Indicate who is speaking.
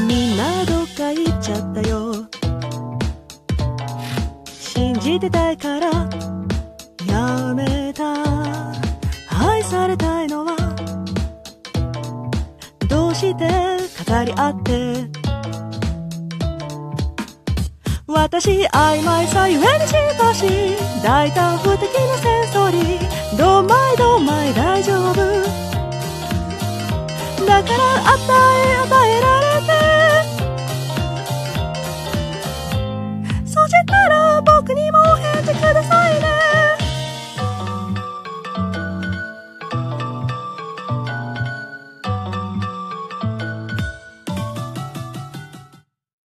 Speaker 1: みんなどっか行っちゃったよ。信じてたいからやめた。愛されたいのはどうして語り合って。私曖昧さゆえにしばし大胆不敵なセンソリー。どまいどまい大丈夫だから与えられ